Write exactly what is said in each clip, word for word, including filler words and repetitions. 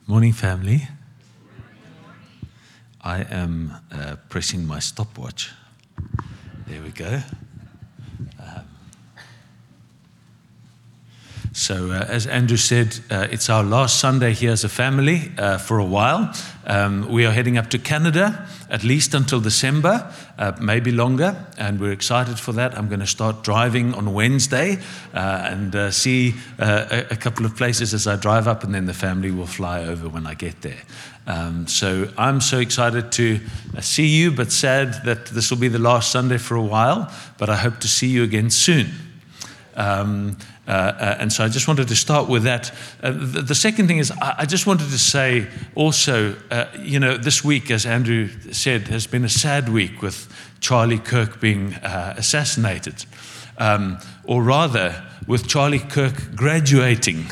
Morning, family. I am uh, pressing my stopwatch. There we go. Um, so, uh, as Andrew said, uh, it's our last Sunday here as a family uh, for a while. Um, we are heading up to Canada, at least until December, uh, maybe longer, and we're excited for that. I'm going to start driving on Wednesday uh, and uh, see uh, a, a couple of places as I drive up, and then the family will fly over when I get there. Um, so I'm so excited to uh, see you, but sad that this will be the last Sunday for a while, but I hope to see you again soon. Um, uh, uh, and so I just wanted to start with that. Uh, the, the second thing is I, I just wanted to say also, uh, you know, this week, as Andrew said, has been a sad week with Charlie Kirk being uh, assassinated. Um, or rather, with Charlie Kirk graduating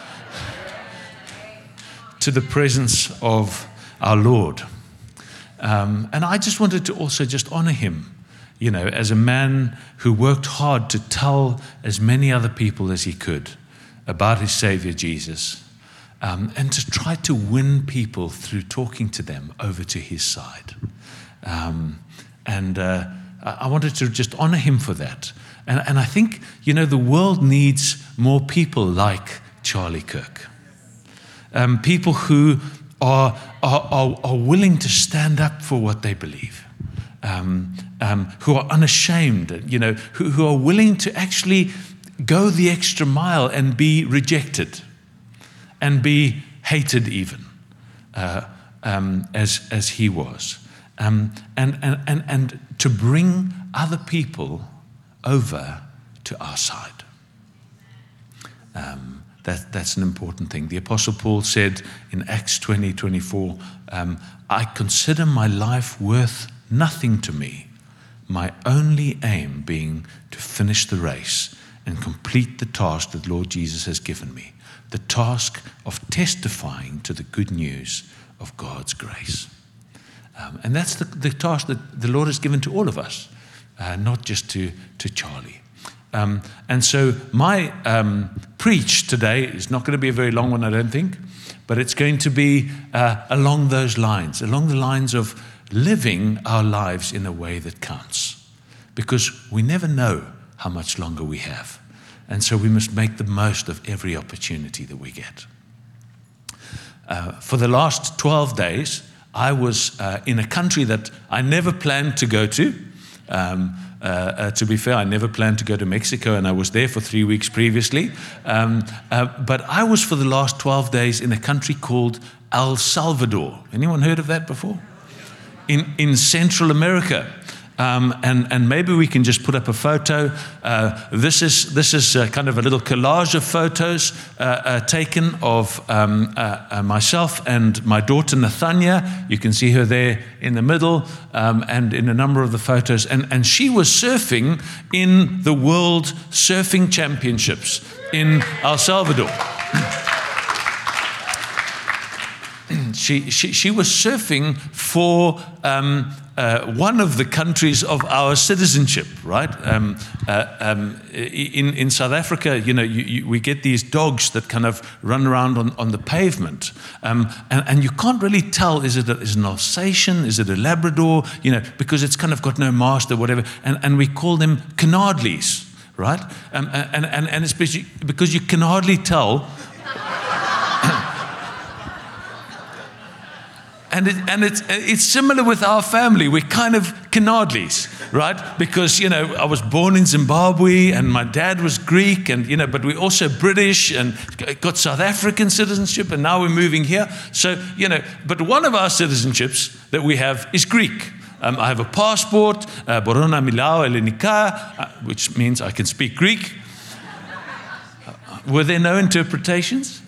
to the presence of our Lord. Um, and I just wanted to also just honor him, you know, as a man who worked hard to tell as many other people as he could about his Savior Jesus, um, and to try to win people through talking to them over to his side. Um, and uh, I wanted to just honor him for that. And, and I think, you know, the world needs more people like Charlie Kirk. Um, people who are, are, are, are willing to stand up for what they believe. Um, um, who are unashamed, you know, who, who are willing to actually go the extra mile and be rejected and be hated even, uh, um, as, as he was. Um, and, and, and, and to bring other people over to our side. Um, that, that's an important thing. The Apostle Paul said in Acts twenty twenty-four, um, I consider my life worth nothing to me, my only aim being to finish the race and complete the task that Lord Jesus has given me, the task of testifying to the good news of God's grace. Um, and that's the, the task that the Lord has given to all of us, uh, not just to, to Charlie. Um, and so my um, preach today is not going to be a very long one, I don't think, but it's going to be uh, along those lines, along the lines of living our lives in a way that counts, because we never know how much longer we have. And so we must make the most of every opportunity that we get. Uh, for the last twelve days, I was uh, in a country that I never planned to go to. Um, uh, uh, to be fair, I never planned to go to Mexico, and I was there for three weeks previously. Um, uh, but I was for the last twelve days in a country called El Salvador. Anyone heard of that before? In, in Central America. Um, and, and maybe we can just put up a photo. Uh, this is, this is uh, kind of a little collage of photos uh, uh, taken of um, uh, uh, myself and my daughter Nathania. You can see her there in the middle, um, and in a number of the photos. And, and she was surfing in the World Surfing Championships in El Salvador. She, she, she was surfing for um, uh, one of the countries of our citizenship, right? Um, uh, um, in, in South Africa, you know, you, you, we get these dogs that kind of run around on, on the pavement. Um, and, and you can't really tell, is it, a, is it an Alsatian, is it a Labrador, you know, because it's kind of got no master, whatever. And, and we call them Canardlies, right? Um, and, and, and it's because you can hardly tell. And, it, and it's, it's similar with our family. We're kind of Canardlies, right? Because, you know, I was born in Zimbabwe and my dad was Greek, and, you know, but we're also British and got South African citizenship, and now we're moving here. So, you know, but one of our citizenships that we have is Greek. Um, I have a passport, uh, Borona Milao Elenika, uh, which means I can speak Greek. Uh, were there no interpretations?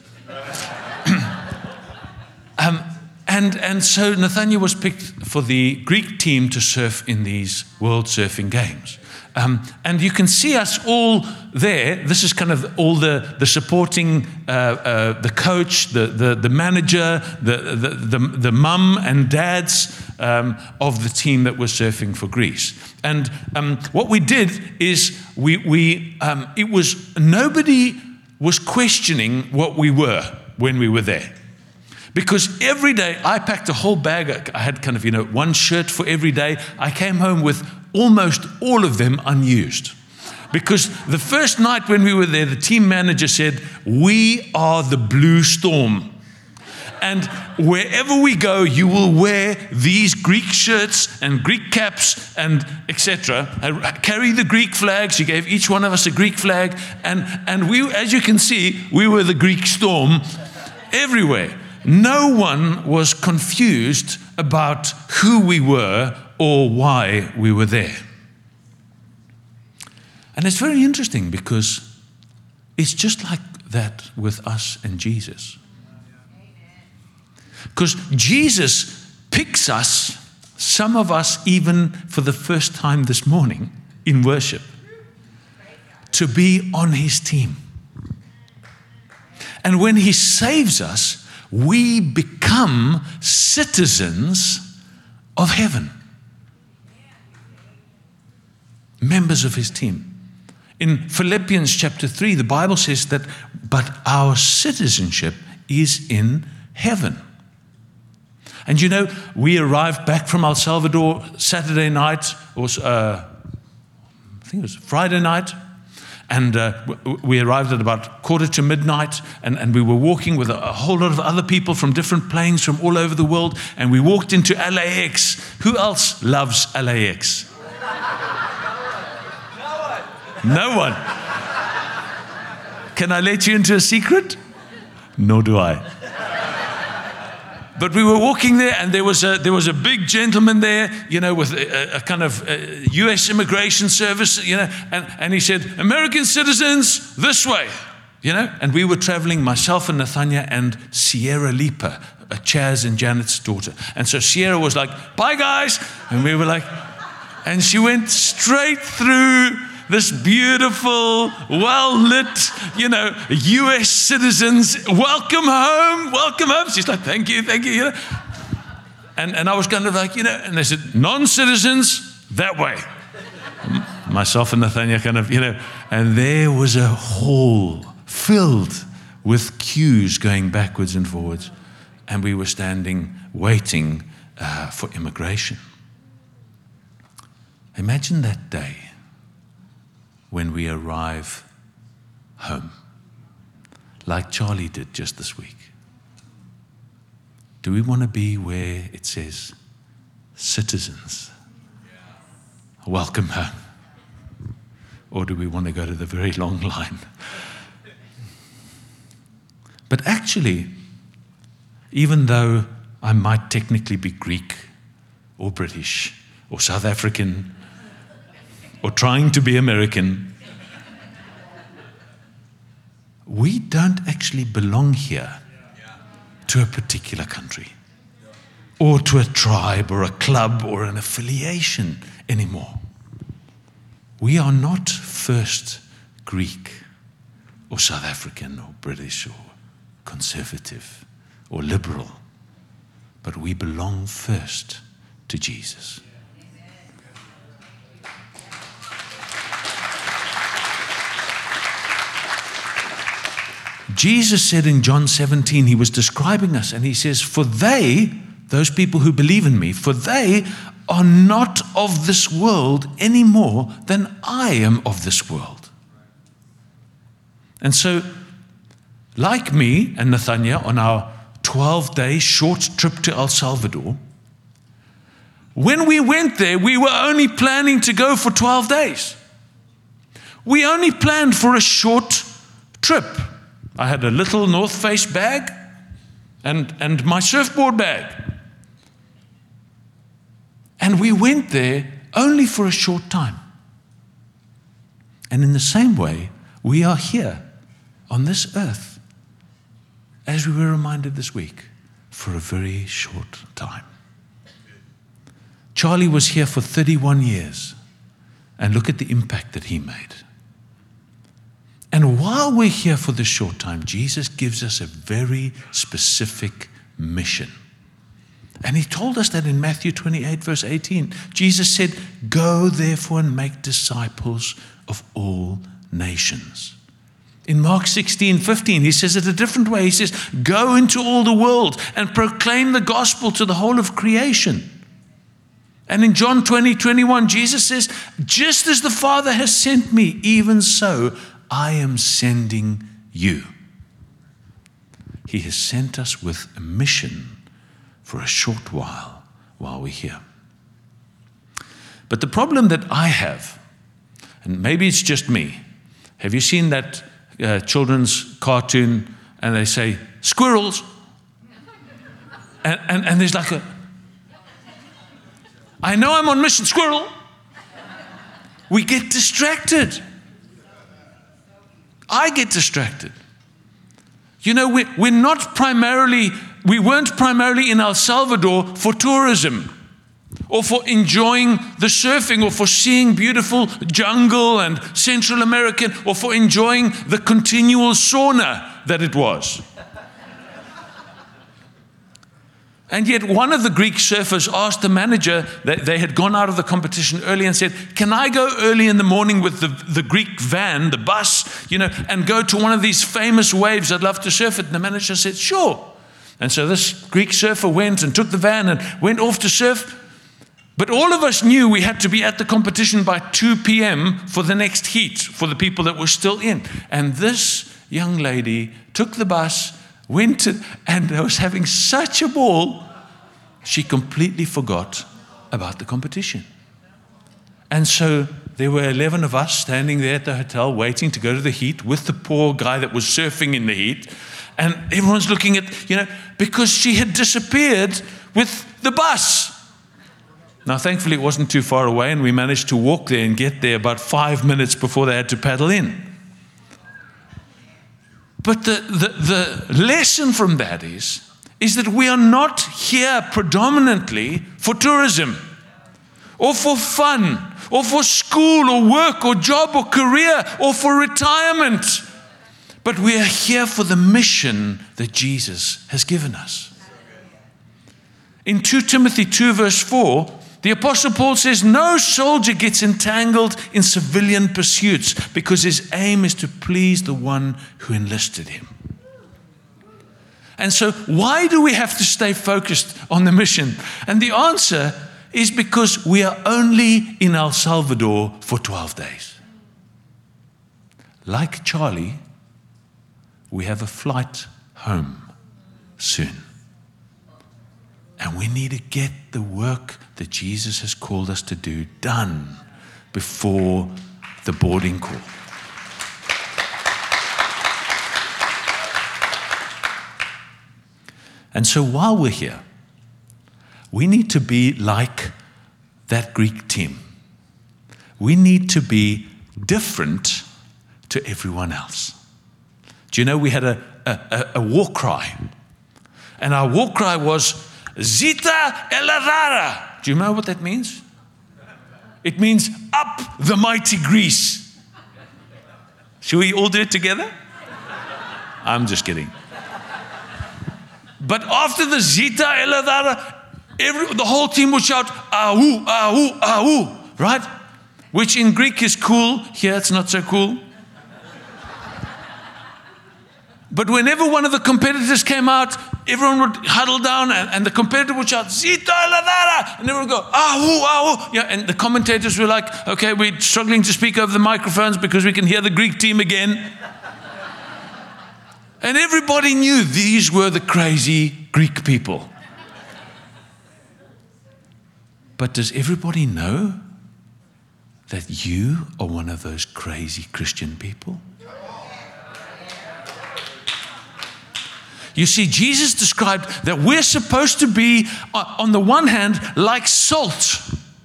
um, And, and so Nathania was picked for the Greek team to surf in these World Surfing Games. Um, and you can see us all there. This is kind of all the, the supporting, uh, uh, the coach, the, the, the manager, the, the, the, the mum and dads um, of the team that was surfing for Greece. And um, what we did is we, we um, it was, nobody was questioning what we were when we were there. Because every day I packed a whole bag. I had kind of, you know, one shirt for every day. I came home with almost all of them unused. Because the first night when we were there, the team manager said, we are the Blue Storm. And wherever we go, you will wear these Greek shirts and Greek caps and et cetera. Carry the Greek flags. She gave each one of us a Greek flag. And, and we, as you can see, we were the Greek Storm everywhere. No one was confused about who we were or why we were there. And it's very interesting because it's just like that with us and Jesus. Because Jesus picks us, some of us even for the first time this morning in worship, to be on his team. And when he saves us, we become citizens of heaven. Members of his team. In Philippians chapter three, the Bible says that, but our citizenship is in heaven. And you know, we arrived back from El Salvador Saturday night, or uh, I think it was Friday night, and uh, we arrived at about quarter to midnight, and, and we were walking with a, a whole lot of other people from different planes from all over the world, and we walked into L A X. Who else loves L A X? No one. Can I let you into a secret? Nor do I. But we were walking there, and there was a there was a big gentleman there, you know, with a, a kind of a U S immigration service, you know, and, and he said, American citizens, this way, you know. And we were traveling, myself and Nathania and Sierra Lipa, Chaz and Janet's daughter. And so Sierra was like, bye guys. And we were like, and she went straight through this beautiful, well-lit, you know, U S citizens, welcome home, welcome home. She's like, thank you, thank you, you know. And, and I was kind of like, you know, and they said, non-citizens, that way. Myself and Nathania kind of, you know, and there was a hall filled with queues going backwards and forwards. And we were standing, waiting uh, for immigration. Imagine that day when we arrive home, like Charlie did just this week. Do we want to be where it says, citizens, welcome home? Or do we want to go to the very long line? But actually, even though I might technically be Greek or British or South African or trying to be American, we don't actually belong here to a particular country or to a tribe or a club or an affiliation anymore. We are not first Greek or South African or British or conservative or liberal, but we belong first to Jesus. Jesus said in John seventeen, he was describing us, and he says, for they, those people who believe in me, for they are not of this world any more than I am of this world. And so, like me and Nathania on our twelve-day short trip to El Salvador, when we went there, we were only planning to go for twelve days. We only planned for a short trip. I had a little North Face bag and, and my surfboard bag. And we went there only for a short time. And in the same way, we are here on this earth, as we were reminded this week, for a very short time. Charlie was here for thirty-one years, and look at the impact that he made. And while we're here for this short time, Jesus gives us a very specific mission. And he told us that in Matthew twenty-eight, verse eighteen. Jesus said, go therefore and make disciples of all nations. In Mark sixteen fifteen, he says it a different way. He says, go into all the world and proclaim the gospel to the whole of creation. And in John twenty twenty-one, Jesus says, just as the Father has sent me, even so I am sending you. He has sent us with a mission for a short while, while we're here. But the problem that I have, and maybe it's just me, have you seen that uh, children's cartoon and they say, squirrels? And, and, and there's like a, I know I'm on mission, squirrel. We get distracted. I get distracted. You know, we, we're not primarily, we weren't primarily in El Salvador for tourism or for enjoying the surfing or for seeing beautiful jungle and Central American or for enjoying the continual sauna that it was. And yet one of the Greek surfers asked the manager, that they had gone out of the competition early and said, can I go early in the morning with the, the Greek van, the bus, you know, and go to one of these famous waves? I'd love to surf it. And the manager said, sure. And so this Greek surfer went and took the van and went off to surf. But all of us knew we had to be at the competition by two p.m. for the next heat, for the people that were still in. And this young lady took the bus, went to, and was having such a ball, she completely forgot about the competition. And so there were eleven of us standing there at the hotel waiting to go to the heat with the poor guy that was surfing in the heat. And everyone's looking at, you know, because she had disappeared with the bus. Now, thankfully, it wasn't too far away, and we managed to walk there and get there about five minutes before they had to paddle in. But the, the, the lesson from that is, is that we are not here predominantly for tourism or for fun or for school or work or job or career or for retirement. But we are here for the mission that Jesus has given us. In Second Timothy two verse four, the Apostle Paul says, no soldier gets entangled in civilian pursuits because his aim is to please the one who enlisted him. And so why do we have to stay focused on the mission? And the answer is because we are only in El Salvador for twelve days. Like Charlie, we have a flight home soon. And we need to get the work that Jesus has called us to do done before the boarding call. And so while we're here, we need to be like that Greek team. We need to be different to everyone else. Do you know we had a, a, a war cry? And our war cry was, Zita Eladara. Do you know what that means? It means up the mighty Greece. Should we all do it together? I'm just kidding. But after the Zita Eladara, every, the whole team would shout, Ahu, Ahu, Ahu, right? Which in Greek is cool. Here it's not so cool. But whenever one of the competitors came out, everyone would huddle down and, and the competitor would shout, Zita Eladara, and everyone would go, Ahu, Ahu. Yeah, and the commentators were like, okay, we're struggling to speak over the microphones because we can hear the Greek team again. And everybody knew these were the crazy Greek people. But does everybody know that you are one of those crazy Christian people? You see, Jesus described that we're supposed to be, on the one hand, like salt.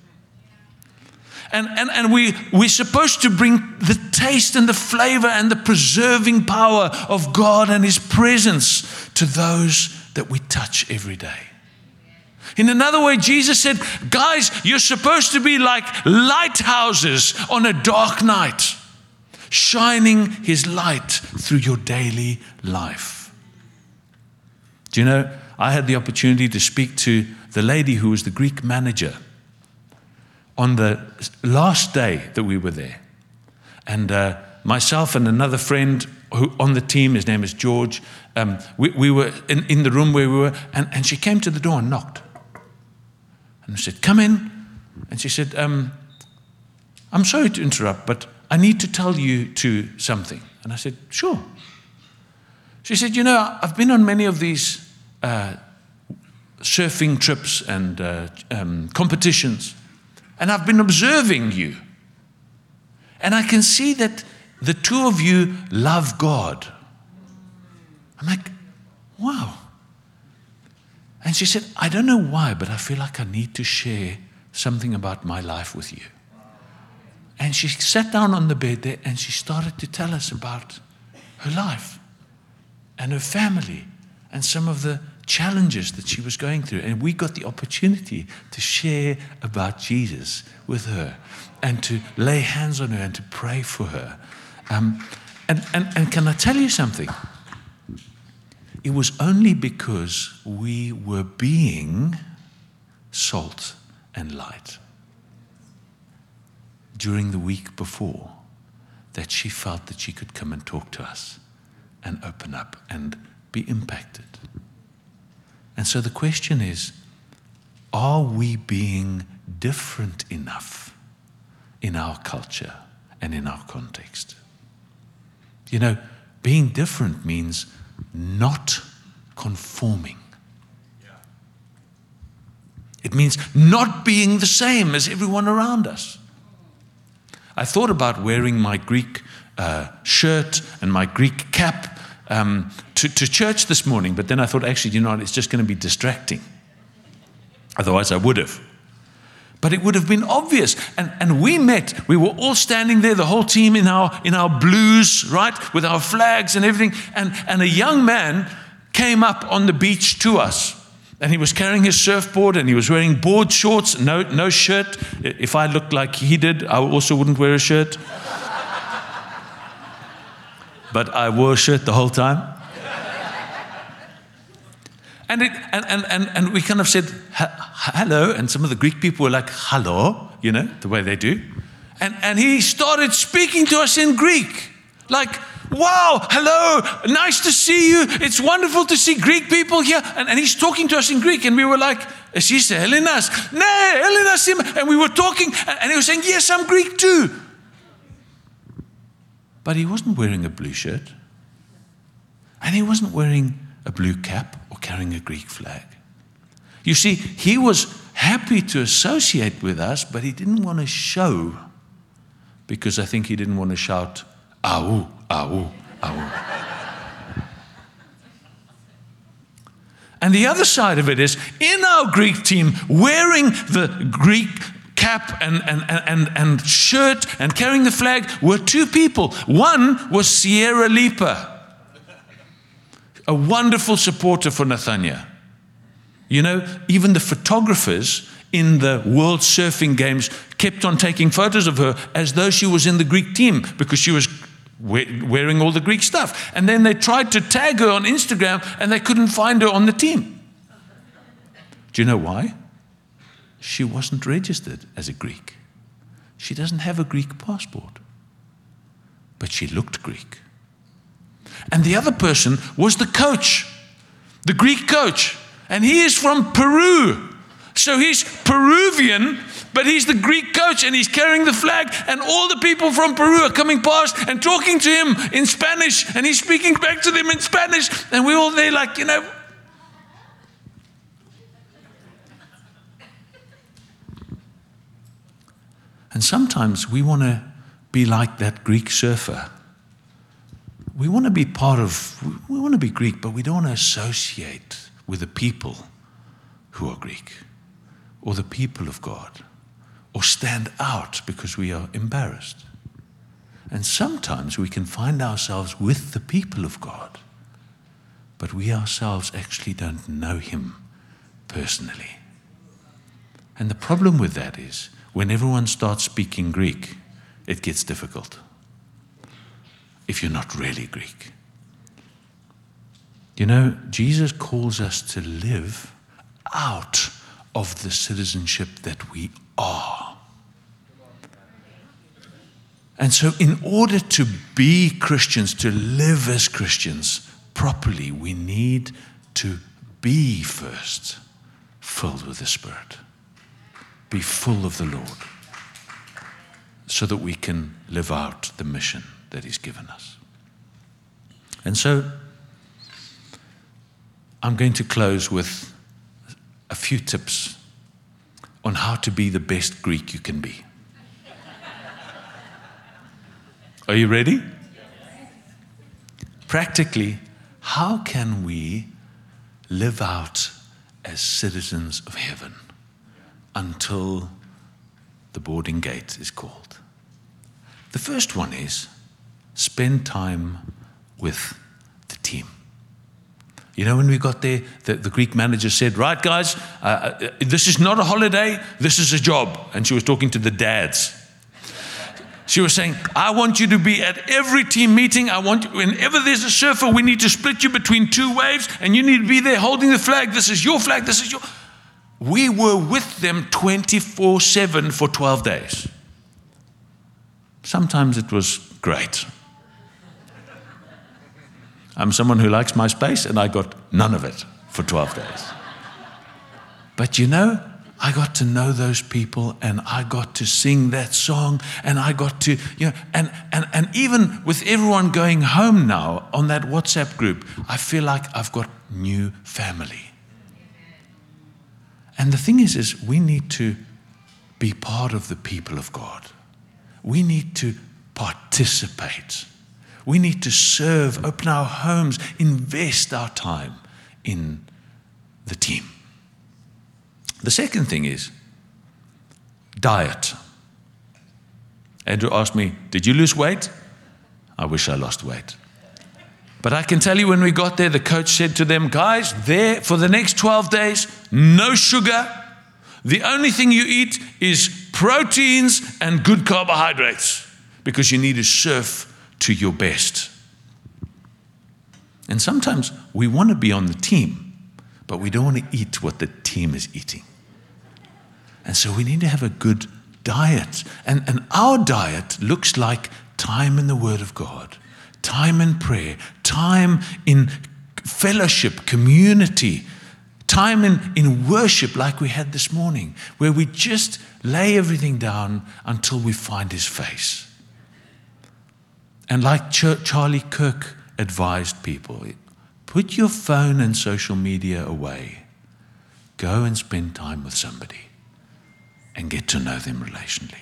And, and, and we, we're supposed to bring the taste and the flavor and the preserving power of God and His presence to those that we touch every day. In another way, Jesus said, guys, you're supposed to be like lighthouses on a dark night, shining His light through your daily life. Do you know, I had the opportunity to speak to the lady who was the Greek manager on the last day that we were there. And uh, myself and another friend who, on the team. His name is George. Um, we, we were in, in the room where we were, and, and she came to the door and knocked. And I said, come in. And she said, um, I'm sorry to interrupt, but I need to tell you to something. And I said, sure. She said, you know, I've been on many of these uh, surfing trips and uh, um, competitions, and I've been observing you. And I can see that the two of you love God. I'm like, wow. And she said, I don't know why, but I feel like I need to share something about my life with you. And she sat down on the bed there and she started to tell us about her life and her family and some of the challenges that she was going through. And we got the opportunity to share about Jesus with her and to lay hands on her and to pray for her. Um, and, and, and can I tell you something? It was only because we were being salt and light during the week before that she felt that she could come and talk to us and open up and be impacted. And so the question is, are we being different enough in our culture and in our context? You know, being different means not conforming. It means not being the same as everyone around us. I thought about wearing my Greek uh, shirt and my Greek cap um, to, to church this morning, but then I thought, actually, you know what, it's just going to be distracting. Otherwise, I would have. But it would have been obvious. And, and we met, we were all standing there, the whole team in our, in our blues, right, with our flags and everything. And, and a young man came up on the beach to us. And he was carrying his surfboard and he was wearing board shorts, no, no shirt. If I looked like he did, I also wouldn't wear a shirt. But I wore a shirt the whole time. And, it, and, and, and, and we kind of said, hello. And some of the Greek people were like, hello, you know, the way they do. And, and he started speaking to us in Greek. Like, wow, hello, nice to see you. It's wonderful to see Greek people here. And, and he's talking to us in Greek. And we were like, Esiste Helenas? Ne, Helenas. And we were talking. And he was saying, yes, I'm Greek too. But he wasn't wearing a blue shirt. And he wasn't wearing a blue cap or carrying a Greek flag. You see, he was happy to associate with us, but he didn't want to show, because I think he didn't want to shout, au, au, au. And the other side of it is, in our Greek team, wearing the Greek cap and, and, and, and shirt and carrying the flag were two people. One was Sierra Lipa, a wonderful supporter for Nathania. You know, even the photographers in the World Surfing Games kept on taking photos of her as though she was in the Greek team because she was wearing all the Greek stuff. And then they tried to tag her on Instagram and they couldn't find her on the team. Do you know why? She wasn't registered as a Greek. She doesn't have a Greek passport. But she looked Greek. And the other person was the coach, the Greek coach. And he is from Peru. So he's Peruvian, but he's the Greek coach and he's carrying the flag. And all the people from Peru are coming past and talking to him in Spanish. And he's speaking back to them in Spanish. And we're all there like, you know. And sometimes we want to be like that Greek surfer. We want to be part of, we want to be Greek, but we don't want to associate with the people who are Greek or the people of God or stand out because we are embarrassed. And sometimes we can find ourselves with the people of God, but we ourselves actually don't know Him personally. And the problem with that is when everyone starts speaking Greek, it gets difficult. If you're not really Greek. You know, Jesus calls us to live out of the citizenship that we are. And so in order to be Christians, to live as Christians properly, we need to be first filled with the Spirit. Be full of the Lord so that we can live out the mission that He's given us. And so I'm going to close with a few tips on how to be the best Greek you can be. Are you ready? Practically, how can we live out as citizens of heaven until the boarding gate is called? The first one is spend time with the team. You know, when we got there, the, the Greek manager said, right, guys, uh, this is not a holiday, this is a job. And she was talking to the dads. She was saying, I want you to be at every team meeting. I want you, whenever there's a surfer, we need to split you between two waves, and you need to be there holding the flag. This is your flag, this is your... We were with them twenty-four seven for twelve days. Sometimes it was great. I'm someone who likes my space, and I got none of it for twelve days. But you know, I got to know those people, and I got to sing that song, and I got to, you know, and, and, and even with everyone going home now on that WhatsApp group, I feel like I've got new family. And the thing is, is we need to be part of the people of God. We need to participate. We need to serve, open our homes, invest our time in the team. The second thing is diet. Andrew asked me, did you lose weight? I wish I lost weight. But I can tell you when we got there, the coach said to them, guys, there for the next twelve days, no sugar. The only thing you eat is proteins and good carbohydrates because you need to surf to your best. And sometimes we want to be on the team, but we don't want to eat what the team is eating. And so we need to have a good diet. And, and our diet looks like time in the Word of God, time in prayer, time in fellowship, community, time in, in worship like we had this morning, where we just lay everything down until we find His face. And like Ch- Charlie Kirk advised people, put your phone and social media away. Go and spend time with somebody and get to know them relationally.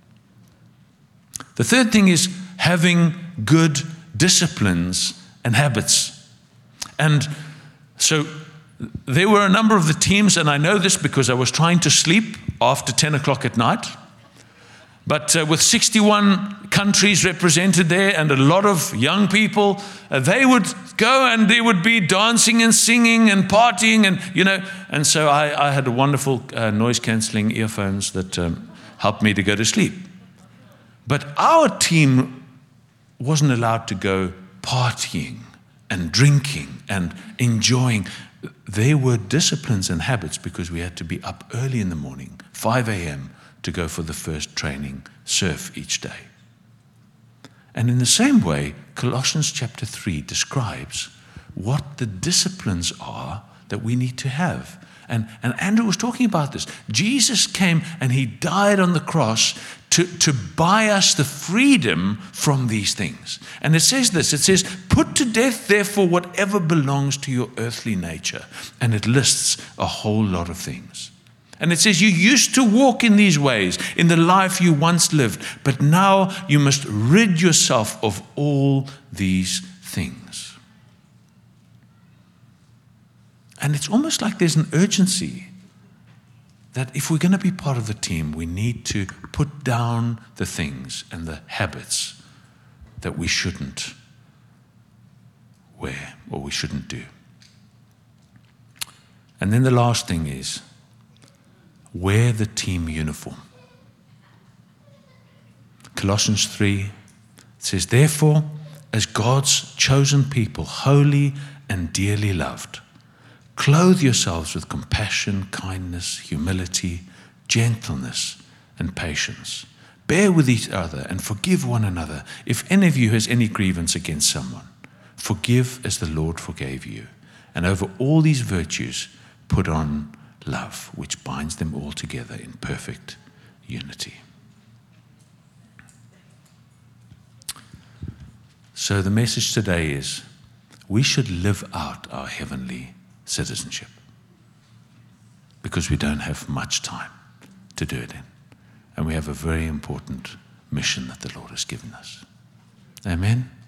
The third thing is having good disciplines and habits. And so there were a number of the teams, and I know this because I was trying to sleep after ten o'clock at night. But uh, with sixty-one countries represented there and a lot of young people, uh, they would go and they would be dancing and singing and partying, and you know. And so I, I had a wonderful uh, noise-canceling earphones that um, helped me to go to sleep. But our team wasn't allowed to go partying and drinking and enjoying. There were disciplines and habits because we had to be up early in the morning, five a.m., to go for the first training surf each day. And in the same way, Colossians chapter three describes what the disciplines are that we need to have. And, and Andrew was talking about this. Jesus came and He died on the cross to, to buy us the freedom from these things. And it says this, it says, put to death therefore whatever belongs to your earthly nature. And it lists a whole lot of things. And it says, you used to walk in these ways in the life you once lived, but now you must rid yourself of all these things. And it's almost like there's an urgency that if we're going to be part of the team, we need to put down the things and the habits that we shouldn't wear or we shouldn't do. And then the last thing is, wear the team uniform. Colossians three says, therefore, as God's chosen people, holy and dearly loved, clothe yourselves with compassion, kindness, humility, gentleness, and patience. bear with each other and forgive one another. If any of you has any grievance against someone, forgive as the Lord forgave you. And over all these virtues, put on love, which binds them all together in perfect unity. So the message today is, we should live out our heavenly citizenship, because we don't have much time to do it in. And we have a very important mission that the Lord has given us. Amen.